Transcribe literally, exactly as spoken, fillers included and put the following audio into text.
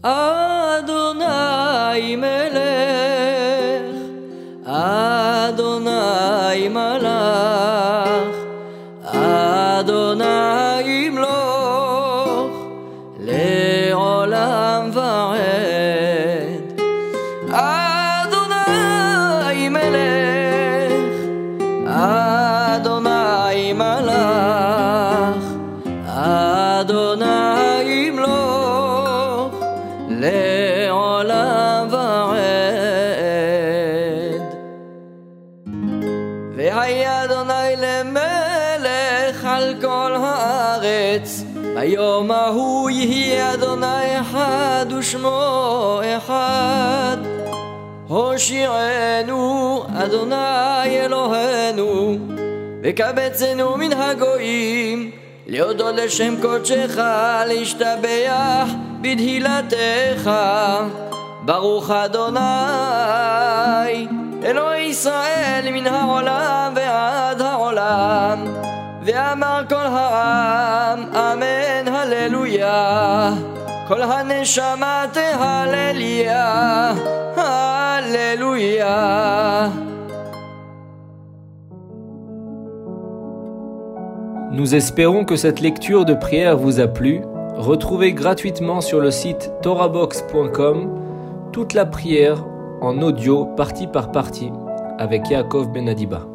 Adonai melech, Adonai malach, Adonai imloch, le'olam va'ed. Adonai melech, Adonai malach, Adonai imloch, le'olam va'ed. Ve'haya Adonai lemelech al kol haaretz, ביום ההוא יהיה אדוני אחד ושמו אחד. הושיענו אדוני אלוהינו, וקבצנו מן הגויים, להודות לשם קודשך, להשתבח בתהילתך. ברוך אדוני אלוהי ישראל מן העולם ועד העולם. ואמר כל העם אמן הללויה, כל הנשמה תהלליה, הללויה. Nous espérons que cette lecture de prière vous a plu. Retrouvez gratuitement sur le site torahbox point com toute la prière en audio partie par partie avec Yaakov Ben Adiba.